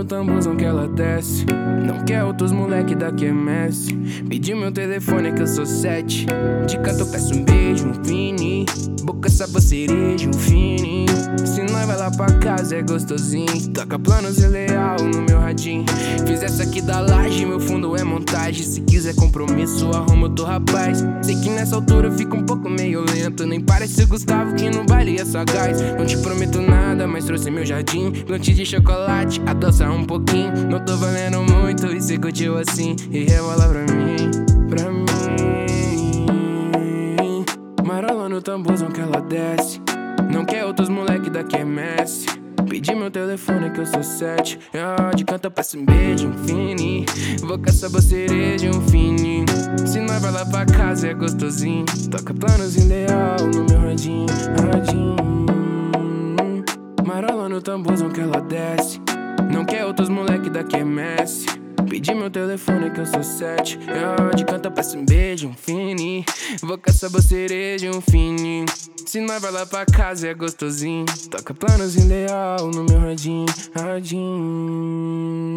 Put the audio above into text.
tambuzão que ela desce. Não quer outros moleque da QMS. Pedi meu telefone que eu sou 7. De canto eu peço um beijo, um fini. Boca, sabor, cereja, um fini. Se nós vai lá pra casa é gostosinho. Toca planos e leal no meu radinho. Fiz essa aqui da laje, meu fundo é montagem. Se quiser compromisso, arruma outro rapaz. Sei que nessa altura eu fico um pouco meio lento. Nem parece o Gustavo que no baile é sagaz. Não te prometo nada, mas trouxe meu jardim. Plante de chocolate, adoça um pouquinho. Não tô valendo muito e cê curtiu assim. E rebola pra mim, pra mim. Marola no tambuzão que ela desce. Não quer outros moleque da QMS. Pedi meu telefone que eu sou 7. De canto eu peço um beijo, um fini. Vou caçar cereja, um fini. Se nós vai lá pra casa é gostosinho. Toca planos em leal no meu radinho, radinho. Marola no tambuzão que ela desce. Não quer outros moleque da QMS. Pedi meu telefone que eu sou 7. De canto eu peço um beijo, um fini. Vou caçar cereja, um fini. Se nós vai lá pra casa é gostosinho. Toca planos em leal no meu radinho, radinho.